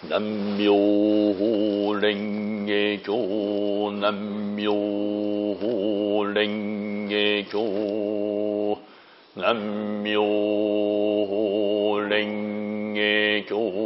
南無妙法蓮華経。南無妙法蓮華経。南無妙法蓮華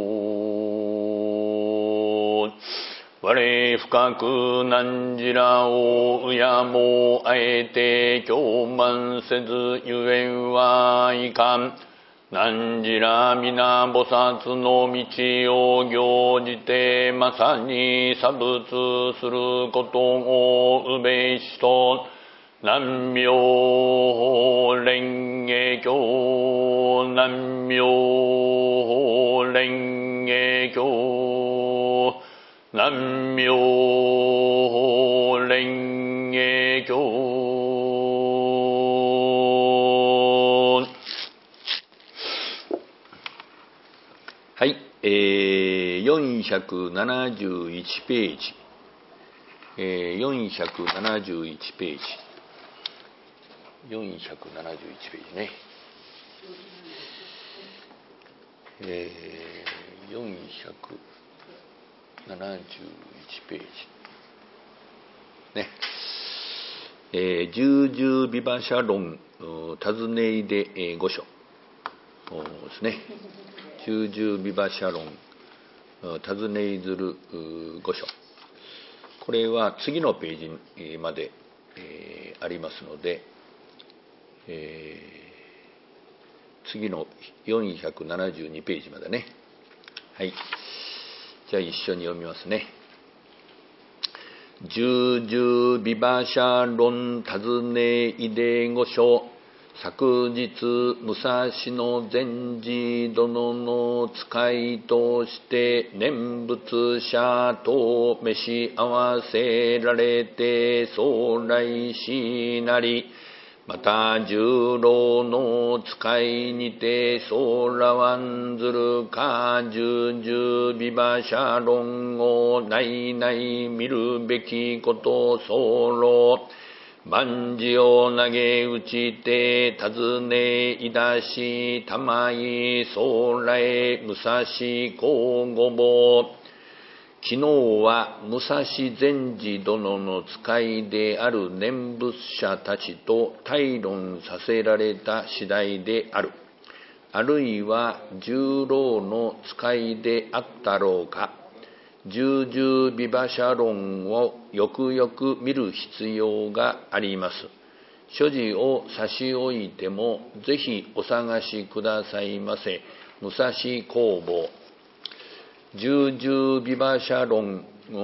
経。我深く汝らを敬もうあえて供満せずゆえんはいかん。汝ら皆菩薩の道を行じてまさに作物することをうべしと。南無妙法蓮華経。南無妙法蓮華経。南無妙法蓮華経。はい、471ページ、471ページ、471ページね、471ページね、十々ビバシャ論尋ねいで御所ですね。十々ビバシャ論尋ねいずる御所、これは次のページまで、ありますので、次の472ページまでね。はい、じゃあ一緒に読みますね。十々ビバシャ論尋ねいで御所、昨日武蔵の禅師殿の使いとして念仏者と召し合わせられて走来しなり、また十郎の使いにてそうらわんずるか十々ビバシャ論を内々見るべきこと候。万事を投げ打ちて尋ねいだしたまい将来武蔵公御坊。昨日は武蔵禅師殿の使いである念仏者たちと対論させられた次第である。あるいは十郎の使いであったろうか。十々ビバシャ論をよくよく見る必要があります。所持を差し置いてもぜひお探しくださいませ。武蔵工房。十々ビバシャ論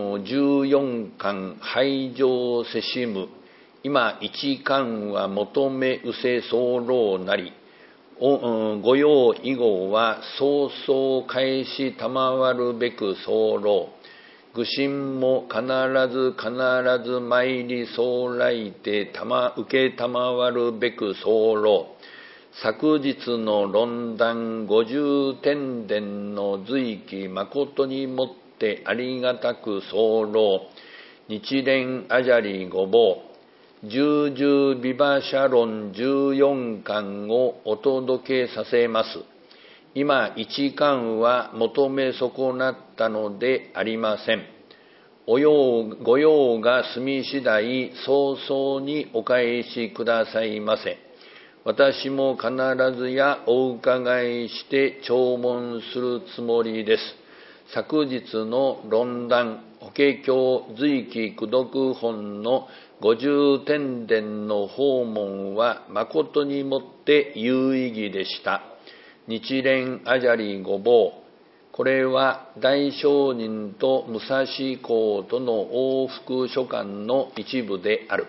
14巻拝上せしむ。今一巻は求めうせ候なり。御用以後は早々返したまわるべく候。愚心も必ず参りそう来て受けたまわるべく候。昨日の論談50天殿の随記誠にもってありがたく候。日蓮阿闍梨御坊。十々ビバシャ論14巻をお届けさせます。今一巻は求め損なったのでありません。御用が済み次第早々にお返しくださいませ。私も必ずやお伺いして聴聞するつもりです。昨日の論談法華経随記功徳本の50天殿の訪問は誠にもって有意義でした。日蓮阿闍梨御坊。これは大聖人と武蔵公との往復書簡の一部である。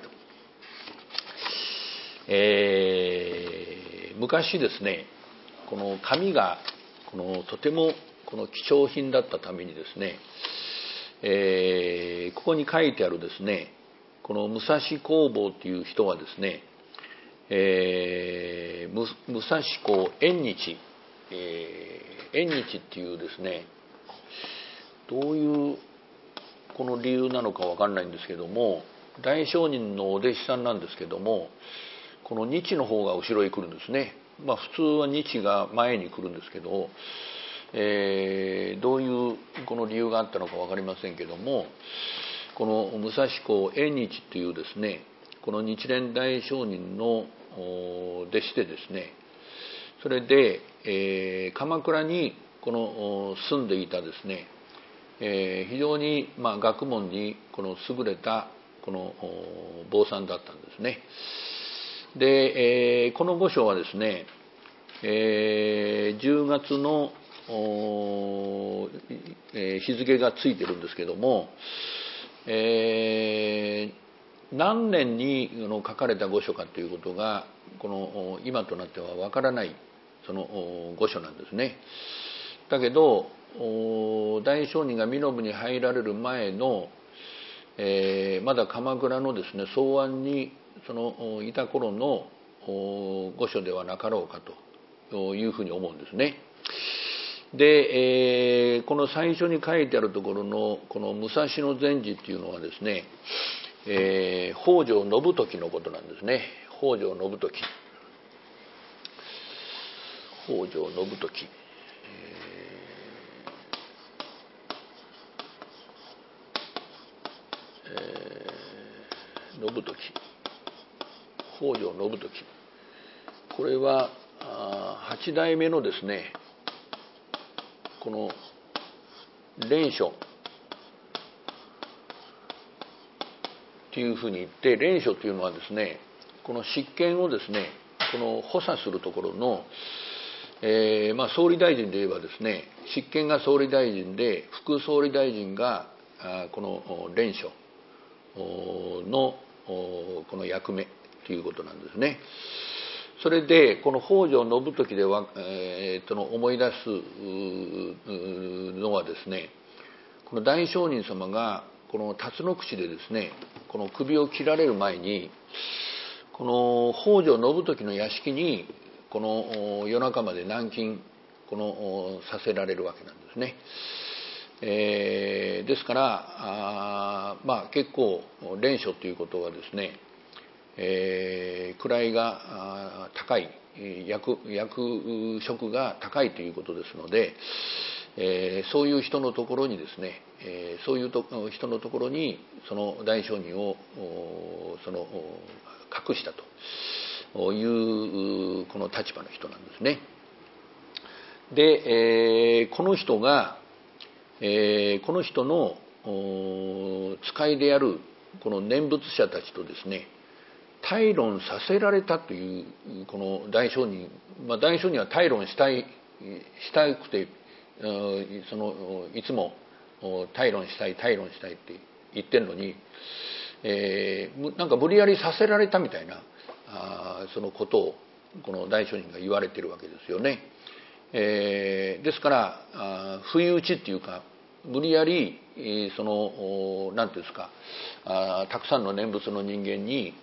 昔ですね、この紙がとても貴重品だったためにですね、ここに書いてあるですね、この武蔵工房という人はですね、武蔵公縁日、縁日っていうですね、どういうこの理由なのかわかんないんですけども、大聖人のお弟子さんなんですけども、この日の方が後ろへ来るんですね。普通は日が前に来るんですけど、どういうこの理由があったのか分かりませんけども、この武蔵公縁日というですね、この日蓮大聖人の弟子でですね、それで、鎌倉にこの住んでいたですね、非常に学問にこの優れたこの坊さんだったんですね。で、この御所はですね、10月の日付がついてるんですけども、何年に書かれた御所かということがこの今となってはわからないその御所なんですね。だけど大聖人が身延に入られる前の、まだ鎌倉のですね草庵にいた頃の御所ではなかろうかというふうに思うんですね。で、この最初に書いてあるところのこの武蔵野禅師っていうのはですね、北条信時のことなんですね。北条信時、北条信時、信時、北条信時、これは8代目のですね、この蓮書というふうに言って、蓮書というのはですね、この執権をですね、この補佐するところの、総理大臣で言えばですね、執権が総理大臣で副総理大臣がこの蓮書のこの役目ということなんですね。それでこの北条信時では、思い出すのはですね、この大聖人様がこの辰野口でですね、この首を切られる前にこの北条信時の屋敷にこの夜中まで軟禁させられるわけなんですね。ですから結構蓮書ということはですね、位が高い、役職が高いということですので、そういう人のところにですね、そういう人のところにその大聖人を隠したというこの立場の人なんですね。で、この人が、この人の使いであるこの念仏者たちとですね、対論させられたというこの大聖人、大聖人は対論したくて、いつも対論したいって言ってるのに、なんか無理やりさせられたみたいなそのことをこの大聖人が言われてるわけですよね。ですから不意打ちっていうか、無理やりなんていうんですか、たくさんの念仏の人間に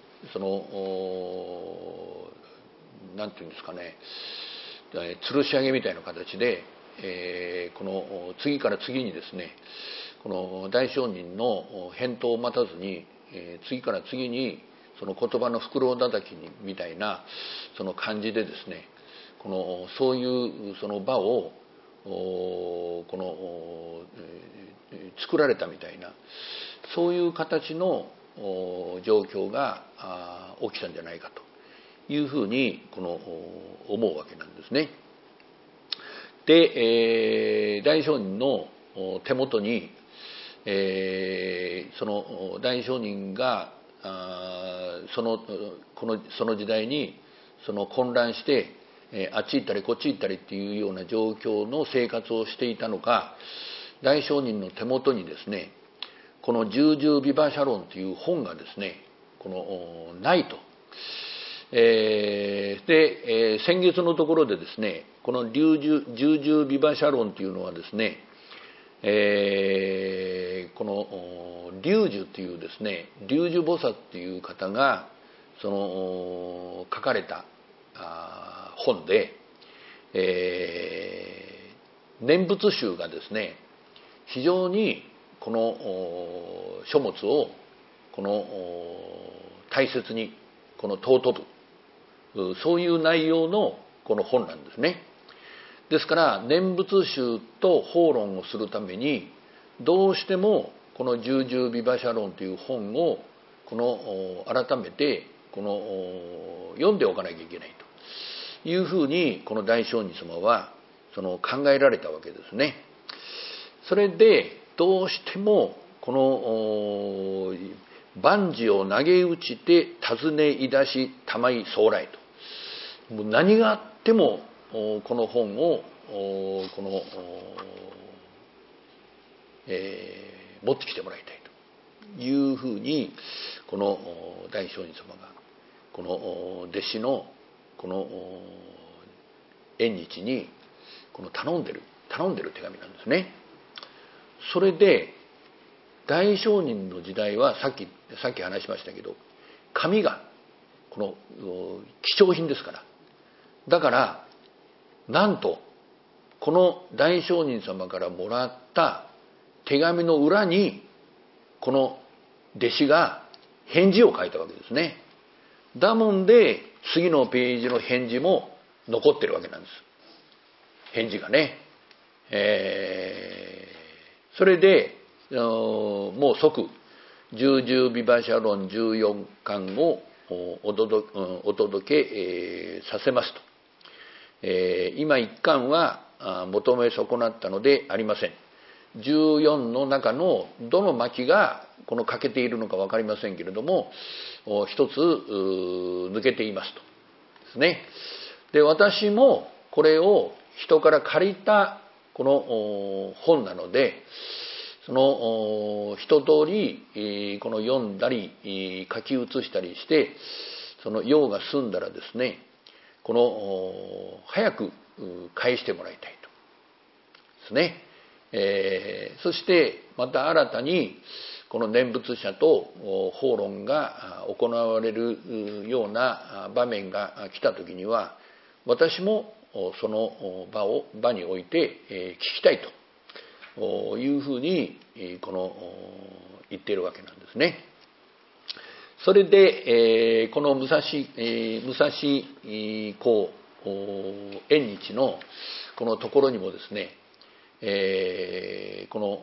なんていうんですかね、吊るし上げみたいな形で、この次から次にですね、この大聖人の返答を待たずに、次から次にその言葉の袋叩きみたいなその感じでですね、そういうその場を作られたみたいな、そういう形の状況が起きたんじゃないかというふうに思うわけなんですね。で、大聖人の手元に、その大聖人がその時代に混乱してあっち行ったりこっち行ったりっていうような状況の生活をしていたのか、大聖人の手元にですね、この十々ビバシャ論という本がですね、ないと。で、先月のところでですね、この十々ビバシャ論というのはですね、この龍樹というですね、龍樹菩薩という方が書かれた本で、念仏集がですね、非常にこの書物を大切に尊ぶ、そういう内容のこの本なんですね。ですから念仏集と法論をするためにどうしてもこの十々ビバシャ論という本をこの改めてこの読んでおかなきゃいけないというふうにこの大聖人様はその考えられたわけですね。それでどうしてもこの万事を投げ打ちて尋ねいだしたまい将来と、もう何があってもこの本をこの、持ってきてもらいたいというふうにこの大聖人様がこの弟子のこの縁日にこの頼んでる手紙なんですね。それで大聖人の時代はさっき話しましたけど、紙がこの貴重品ですから、だからなんとこの大聖人様からもらった手紙の裏にこの弟子が返事を書いたわけですね。だもんで次のページの返事も残ってるわけなんです。返事がね。それでもう即十々ビバシャ論14巻をお届けさせますと。今1巻は求め損なったのでありません。14の中のどの巻がこの欠けているのか分かりませんけれども、一つ抜けていますとですね。で、私もこれを人から借りたこの本なので、その一通りこの読んだり書き写したりして、その用が済んだらですね、この早く返してもらいたいとですね。そしてまた新たにこの念仏者と法論が行われるような場面が来た時には、私もその場において聞きたいというふうにこの言っているわけなんですね。それでこの武蔵公縁日のこのところにもですね、この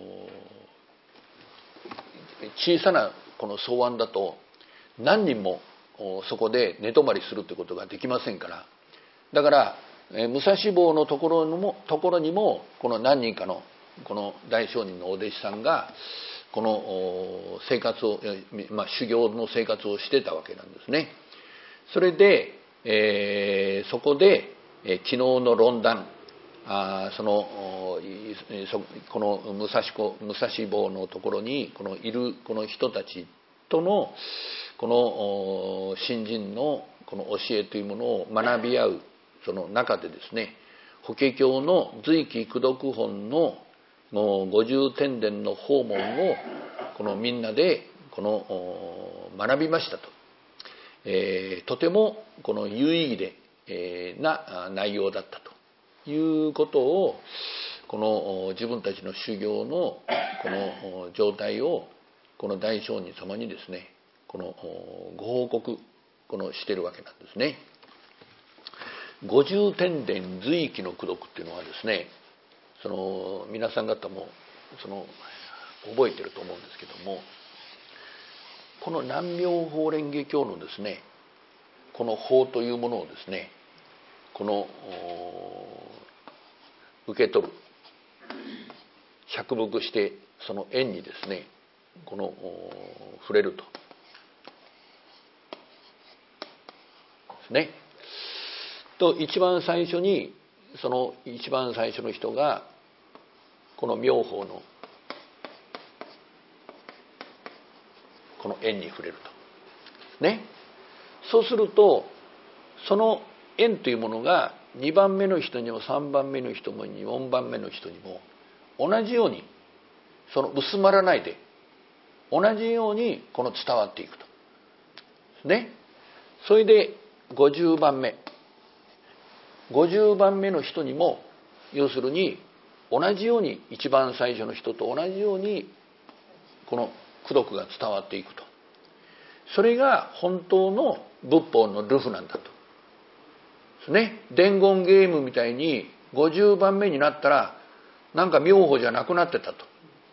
小さなこの草案だと何人もそこで寝泊まりするということができませんから、だから武蔵坊のところにもこの何人かのこの大聖人のお弟子さんがこの生活を、修行の生活をしてたわけなんですね。それで、そこで昨日の論談、この武蔵坊のところにいるこの人たちとのこの新人のこの教えというものを学び合うその中でですね、法華経の随記功読本の五十天殿の訪問をこのみんなでこの学びましたと。とてもこの有意義でな内容だったということを、この自分たちの修行のこの状態をこの大聖人様にですね、このご報告しているわけなんですね。五十天殿随記の功読っていうのはですね、皆さん方も覚えてると思うんですけども、この南妙法蓮華経のですね、この法というものをですね、この受け取る、釈伏してその縁にですね、この触れるとですね。と一番最初に一番最初の人がこの妙法のこの縁に触れるとね。そうするとその縁というものが2番目の人にも3番目の人も4番目の人にも同じように薄まらないで同じように伝わっていくとね。それで50番目の人にも要するに同じように一番最初の人と同じようにこの功読が伝わっていくと。それが本当の仏法の流布なんだとですね。伝言ゲームみたいに50番目になったらなんか妙法じゃなくなってたと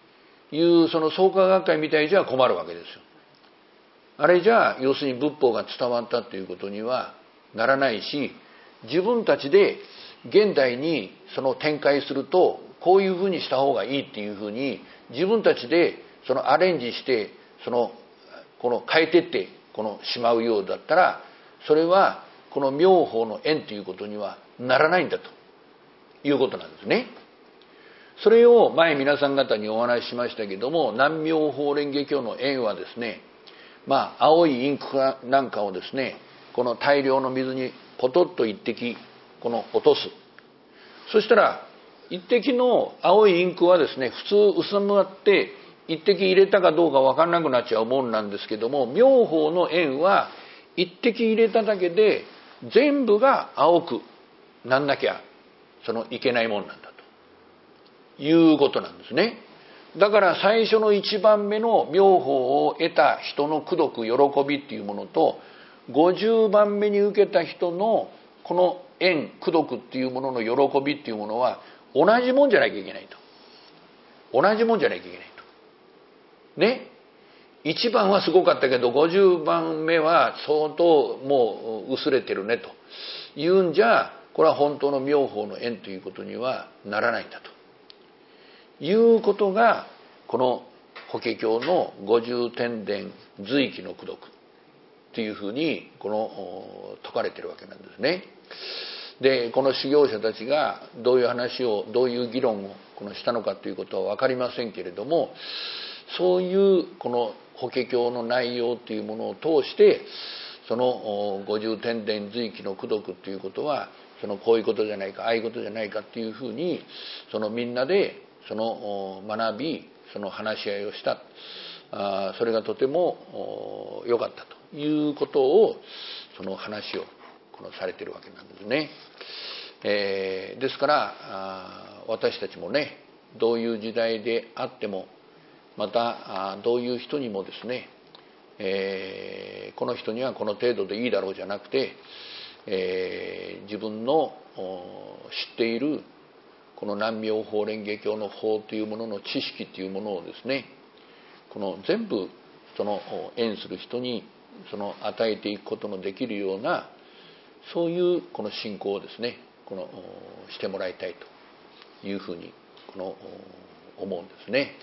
いうその創価学会みたいじゃ困るわけですよ。あれじゃ要するに仏法が伝わったということにはならないし、自分たちで現代にその展開するとこういうふうにした方がいいっていうふうに自分たちでそのアレンジしてこの変えてってしまうようだったら、それはこの妙法の縁ということにはならないんだということなんですね。それを前皆さん方にお話ししましたけども、南妙法蓮華経の縁はですね、青いインクなんかをですね、この大量の水にポトッと一滴落とす。そしたら一滴の青いインクはですね、普通薄まって一滴入れたかどうか分かんなくなっちゃうもんなんですけども、妙法の縁は一滴入れただけで全部が青くなんなきゃいけないもんなんだということなんですね。だから最初の一番目の妙法を得た人の功徳喜びっていうものと、50番目に受けた人のこの縁功徳っていうものの喜びっていうものは同じもんじゃなきゃいけないと。同じもんじゃなきゃいけないと。ね。1番はすごかったけど50番目は相当もう薄れてるねというんじゃ、これは本当の妙法の縁ということにはならないんだということが、この法華経の五十天殿随記の功徳というふうに説かれてるわけなんですね。でこの修行者たちがどういう話をどういう議論をしたのかということは分かりませんけれども、そういうこの法華経の内容というものを通して、その五十天殿随記の功徳ということはこういうことじゃないかああいうことじゃないかっていうふうにみんなで学び話し合いをした。それがとても良かったということを話をされているわけなんですね。ですから私たちもね、どういう時代であっても、またどういう人にもですね、この人にはこの程度でいいだろうじゃなくて、自分の知っているこの南妙法蓮華経の法というものの知識というものをですね、全部縁する人に与えていくことのできるような、そういう信仰をですねしてもらいたいというふうに思うんですね。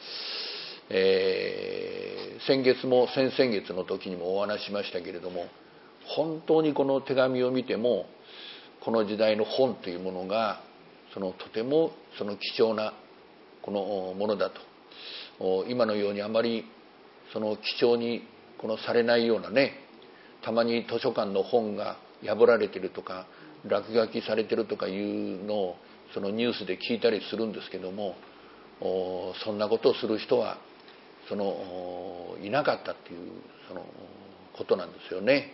先月も先々月の時にもお話ししましたけれども、本当にこの手紙を見てもこの時代の本というものがとても貴重なものだと。今のようにあまり貴重にされないようなね、たまに図書館の本が破られてるとか落書きされてるとかいうのをニュースで聞いたりするんですけども、そんなことをする人はいなかったっていうことなんですよね。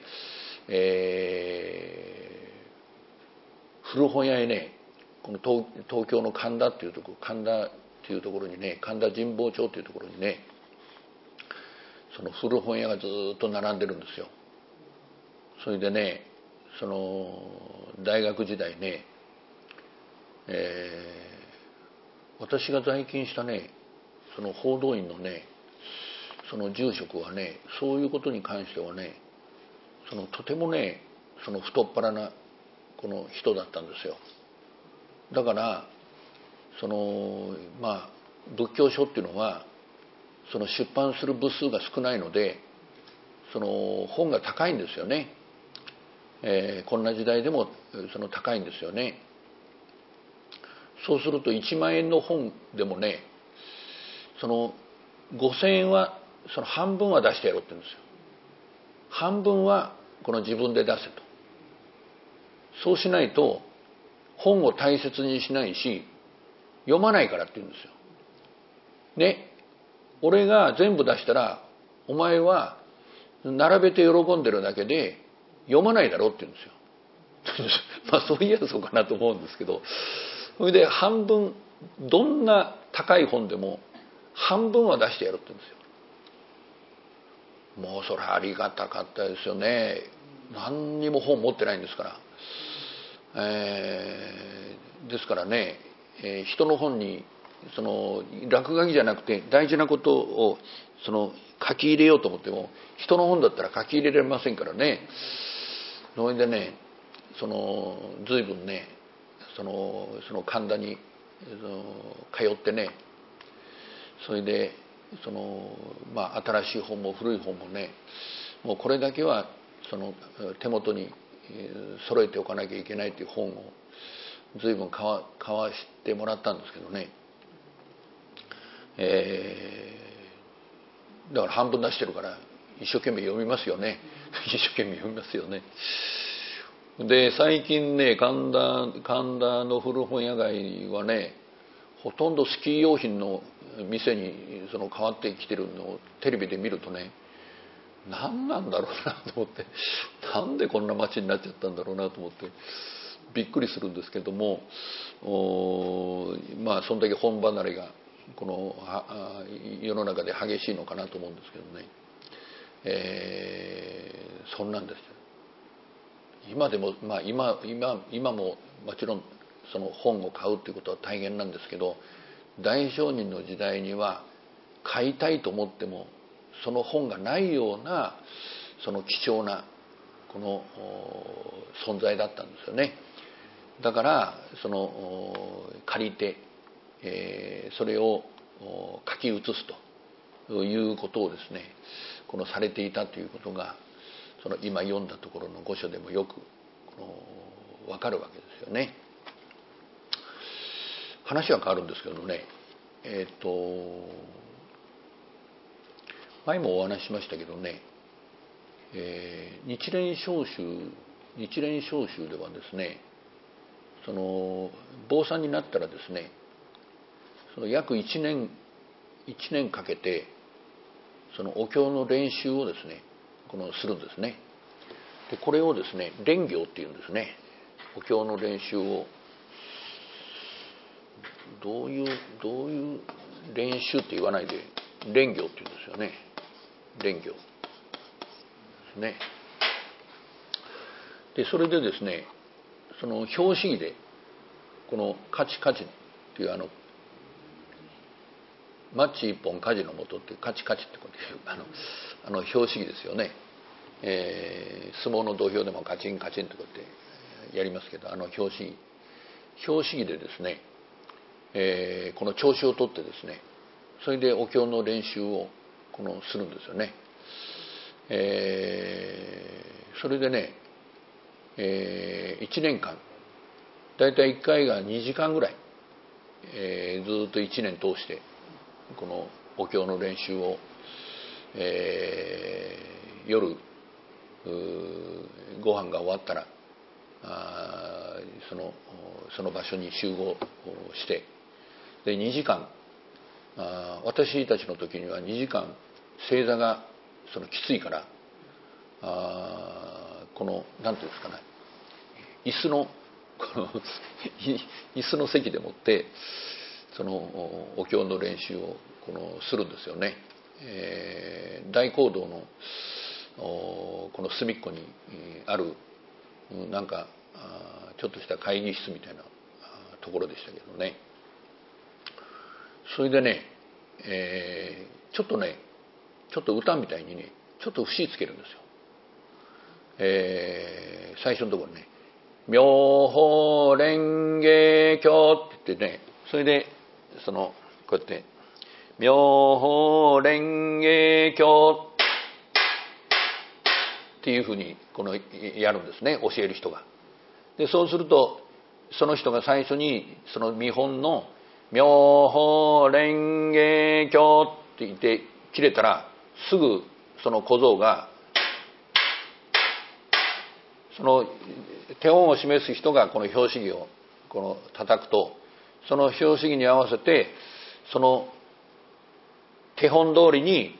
古本屋へね、この東京の神田っていうところ、神田っていうところにね、神田神保町っていうところにね、古本屋がずっと並んでるんですよ。それでね、大学時代ね、私が在勤したね、報道員のね、住職はね、そういうことに関してはね、とてもね、太っ腹な人だったんですよ。だから仏教書っていうのは出版する部数が少ないので本が高いんですよね。こんな時代でも高いんですよね。そうすると1万円の本でもね、5000円は半分は出してやろうって言うんですよ。半分は自分で出せと。そうしないと本を大切にしないし読まないからって言うんですよ。ね、俺が全部出したらお前は並べて喜んでるだけで読まないだろうって言うんですよ。そういやそうかなと思うんですけど、それで半分、どんな高い本でも半分は出してやるって言うんですよ。もうそれありがたかったですよね。何にも本持ってないんですから。ですからね、人の本にその落書きじゃなくて大事なことをその書き入れようと思っても、人の本だったら書き入れられませんからね。それでね、随分ね、その神田に通ってね、それで新しい本も古い本もね、もうこれだけは手元に揃えておかなきゃいけないという本を随分買わしてもらったんですけどね、だから半分出してるから一生懸命読みますよね一生懸命読みますよね。で最近ね、神田の古本屋街はね、ほとんどスキー用品の店に変わってきてるのをテレビで見るとね、何なんだろうなと思って、なんでこんな街になっちゃったんだろうなと思ってびっくりするんですけども、そんだけ本離れがこの世の中で激しいのかなと思うんですけどね、そんなんです。今でも今ももちろんその本を買うっていうことは大変なんですけど、大商人の時代には買いたいと思ってもその本がないようなその貴重なこの存在だったんですよね。だから借りて、それを書き写すということをですね、されていたということが今読んだところの御書でもよく分かるわけですよね。話は変わるんですけどね、前もお話ししましたけどね、日蓮召集ではですね、坊さんになったらですね、約1年かけてお経の練習をですねするんですね。でこれをですね練行っていうんですね。お経の練習をどういう練習って言わないで練行って言うんですよね。練行ですね。でそれでですね、表紙儀でこのカチカチっていうマッチ一本火事の元っていうカチカチってこういう表紙儀ですよね。相撲の土俵でもカチンカチンとこうやってやりますけど、表紙儀でですね、この調子をとってですね、それでお経の練習をするんですよね。それでね、1年間だいたい1回が2時間ぐらい、ずっと1年通してこのお経の練習を、夜ご飯が終わったらその場所に集合して、で2時間、私たちの時には2時間正座がきついから、なんていうんですかね、椅子の席でもってお経の練習をするんですよね。大講堂のこの隅っこにあるなんかちょっとした会議室みたいなところでしたけどね。それでね、ちょっと歌みたいにね、ちょっと節つけるんですよ。最初のところね、妙法蓮華経って言ってね、それでこうやって妙法蓮華経っていうふうにやるんですね、教える人が。でそうするとその人が最初に見本の妙法蓮華経って言って切れたら、すぐその小僧が手本を示す人がこの表紙儀を叩くと、その表紙儀に合わせてその手本通りに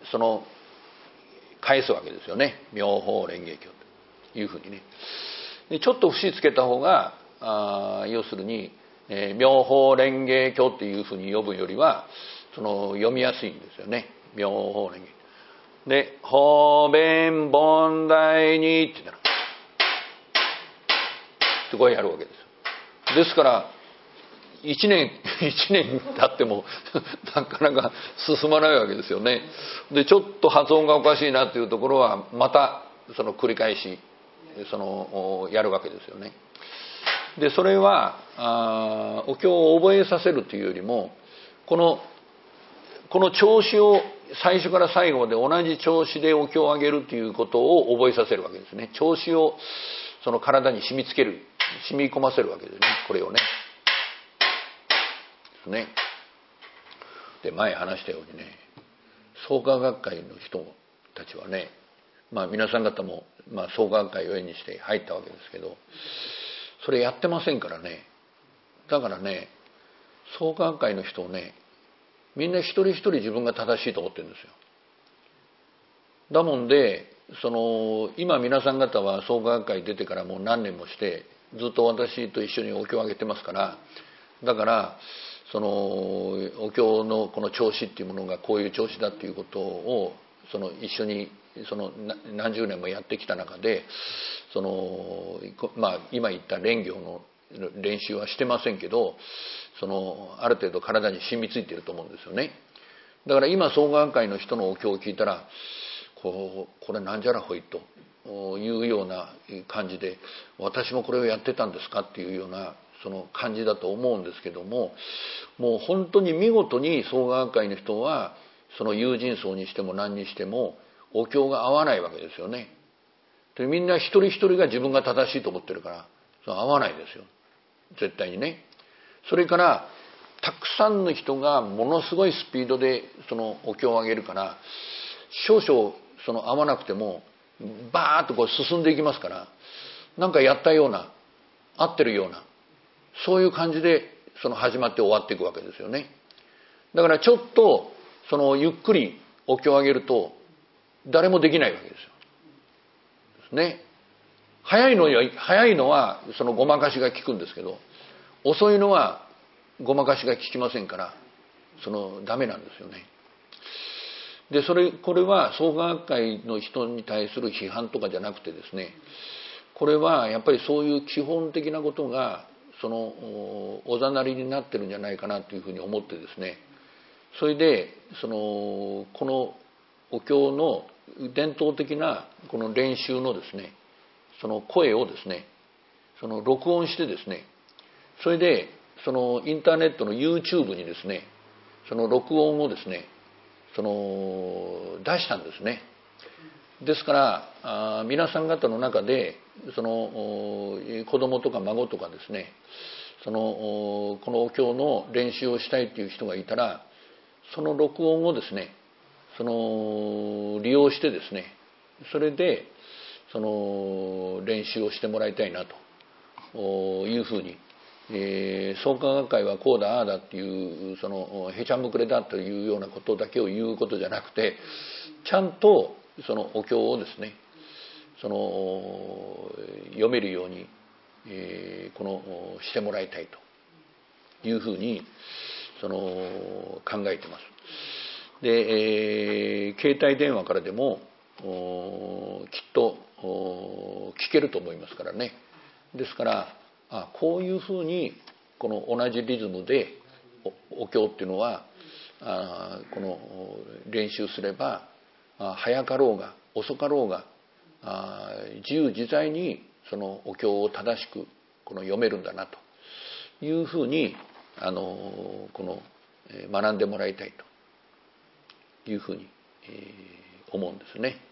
返すわけですよね。妙法蓮華経というふうにね。でちょっと節つけた方が要するに、妙法蓮華経っていうふうに呼ぶよりは読みやすいんですよね。妙法蓮華で法弁凡大にって言ったらってこうやるわけです。ですから1年 1年経ってもなかなか進まないわけですよね。でちょっと発音がおかしいなっていうところはまたその繰り返しやるわけですよね。でそれはお経を覚えさせるというよりもこの調子を最初から最後まで同じ調子でお経をあげるということを覚えさせるわけですね。調子をその体に染みつける、染み込ませるわけですね。これをね。ですね。で前話したようにね、創価学会の人たちはね、皆さん方も創価学会を縁にして入ったわけですけど、それやってませんからね。だからね、創価学会の人をね、みんな一人一人自分が正しいと思ってるんですよ。だもんで今皆さん方は創価学会出てからもう何年もしてずっと私と一緒にお経をあげてますから、だからお経のこの調子っていうものがこういう調子だっていうことを一緒に何十年もやってきた中で今言った蓮行の練習はしてませんけど、ある程度体に染みついていると思うんですよね。だから今創価学会の人のお経を聞いたらこれなんじゃらほいというような感じで、私もこれをやってたんですかっていうような感じだと思うんですけども、もう本当に見事に創価学会の人は友人層にしても何にしてもお経が合わないわけですよね。でみんな一人一人が自分が正しいと思ってるから合わないですよ、絶対にね。それからたくさんの人がものすごいスピードでお経をあげるから、少々合わなくてもバーッとこう進んでいきますから、なんかやったような合ってるようなそういう感じで始まって終わっていくわけですよね。だからちょっとゆっくりお経をあげると誰もできないわけですよ。ですね。早いのはごまかしが効くんですけど、遅いのはごまかしが効きませんからダメなんですよね。でこれは創価学会の人に対する批判とかじゃなくてですね、これはやっぱりそういう基本的なことがおざなりになってるんじゃないかなというふうに思ってですね、それでこのお経の伝統的なこの練習のですね声をですね録音してですね、それでインターネットの YouTube にですね録音をですね出したんですね。ですから皆さん方の中で子供とか孫とかですねこのお経の練習をしたいという人がいたら、その録音をですね利用してですね、それで練習をしてもらいたいなというふうに、創価学会はこうだああだっていうへちゃむくれだというようなことだけを言うことじゃなくて、ちゃんとお経をですね読めるように、してもらいたいというふうに考えてます。で、携帯電話からでもきっと聞けると思いますからね。ですからこういうふうにこの同じリズムでお経っていうのはこの練習すれば早かろうが遅かろうが自由自在にお経を正しく読めるんだなというふうに学んでもらいたいというふうに思うんですね。